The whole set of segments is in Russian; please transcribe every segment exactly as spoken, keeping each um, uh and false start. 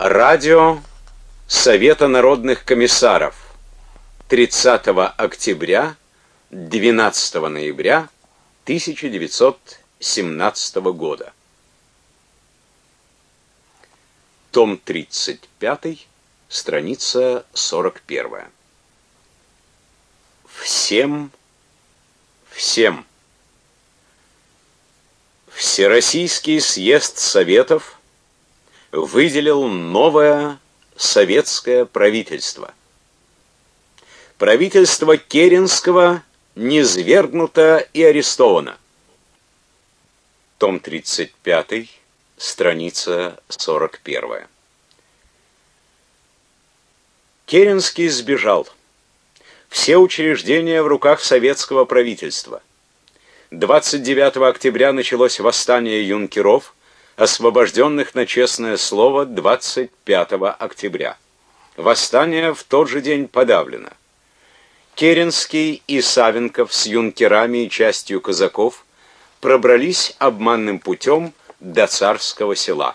Радио Совета народных комиссаров тридцатого октября — двенадцатого ноября тысяча девятьсот семнадцатого года. Том тридцать пятый, страница сорок первая. Всем, всем. Всероссийский съезд Советов выделил новое советское правительство. Правительство Керенского низвергнуто и арестовано. Том тридцать пятый, страница сорок первая. Керенский сбежал. Все учреждения в руках советского правительства. двадцать девятого октября началось восстание юнкеров, освобожденных на честное слово двадцать пятого октября. Восстание в тот же день подавлено. Керенский и Савенков с юнкерами и частью казаков пробрались обманным путем до Царского Села.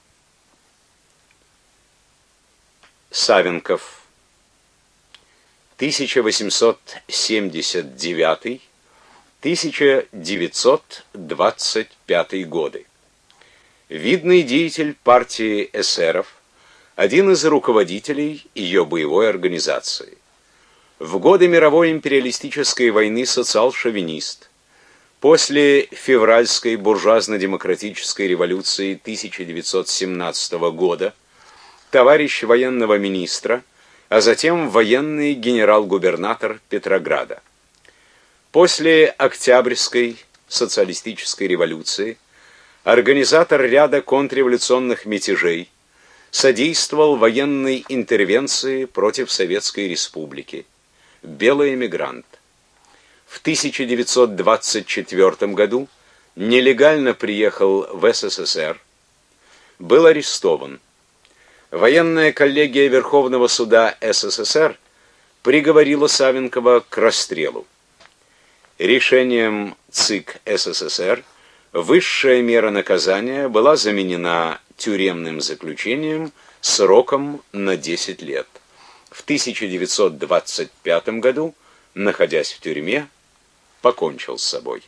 Савенков. тысяча восемьсот семьдесят девятый — тысяча девятьсот двадцать пятый годы. Видный деятель партии эсеров, один из руководителей ее боевой организации. В годы мировой империалистической войны социал-шовинист. После февральской буржуазно-демократической революции тысяча девятьсот семнадцатого года товарищ военного министра, а затем военный генерал-губернатор Петрограда. После Октябрьской социалистической революции организатор ряда контрреволюционных мятежей, содействовал военной интервенции против Советской Республики. Белый эмигрант. В тысяча девятьсот двадцать четвёртом году нелегально приехал в СССР, был арестован. Военная коллегия Верховного суда СССР приговорила Савенкова к расстрелу. Решением ЦИК СССР высшая мера наказания была заменена тюремным заключением сроком на десять лет. В тысяча девятьсот двадцать пятом году, находясь в тюрьме, покончил с собой.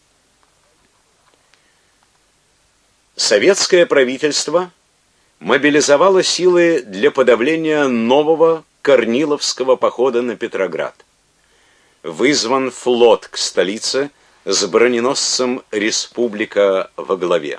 Советское правительство мобилизовало силы для подавления нового Корниловского похода на Петроград. Вызван флот к столице с броненосцем «Республика» во главе.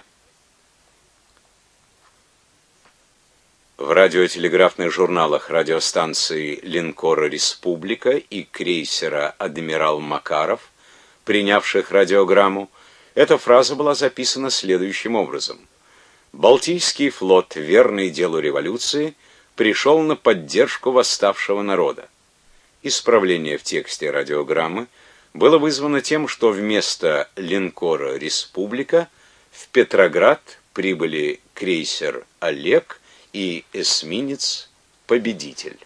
В радиотелеграфных журналах радиостанции линкора «Республика» и крейсера «Адмирал Макаров», принявших радиограмму, эта фраза была записана следующим образом: «Балтийский флот, верный делу революции, пришел на поддержку восставшего народа». Исправление в тексте радиограммы было вызвано тем, что вместо линкора «Республика» в Петроград прибыли крейсер «Олег» и эсминец «Победитель».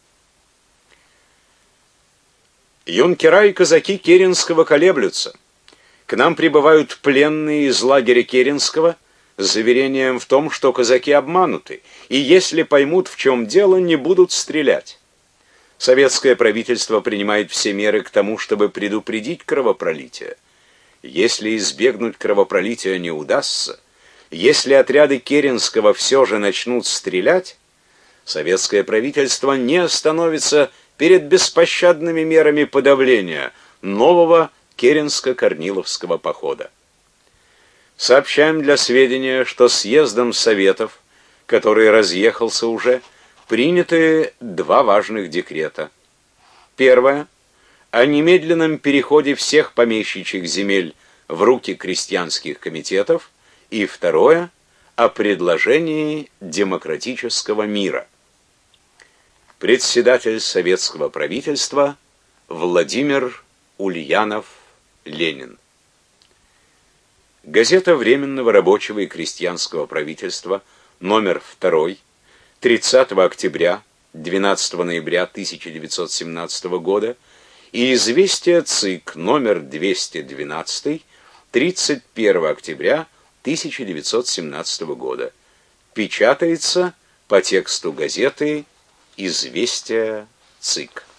Юнкера и казаки Керенского колеблются. К нам прибывают пленные из лагеря Керенского с заверением в том, что казаки обмануты, и если поймут, в чем дело, не будут стрелять. Советское правительство принимает все меры к тому, чтобы предупредить кровопролитие. Если избегнуть кровопролития не удастся, если отряды Керенского все же начнут стрелять, советское правительство не остановится перед беспощадными мерами подавления нового Керенско-Корниловского похода. Сообщаем для сведения, что съездом Советов, который разъехался уже, приняты два важных декрета. Первое — о немедленном переходе всех помещичьих земель в руки крестьянских комитетов, и второе — о предложении демократического мира. Председатель советского правительства Владимир Ульянов-Ленин. Газета Временного рабочего и крестьянского правительства, номер два, тридцатого октября — двенадцатого ноября тысяча девятьсот семнадцатого года, и Известия ЦИК номер двести двенадцать, тридцать первого октября тысяча девятьсот семнадцатого года. Печатается по тексту газеты «Известия ЦИК».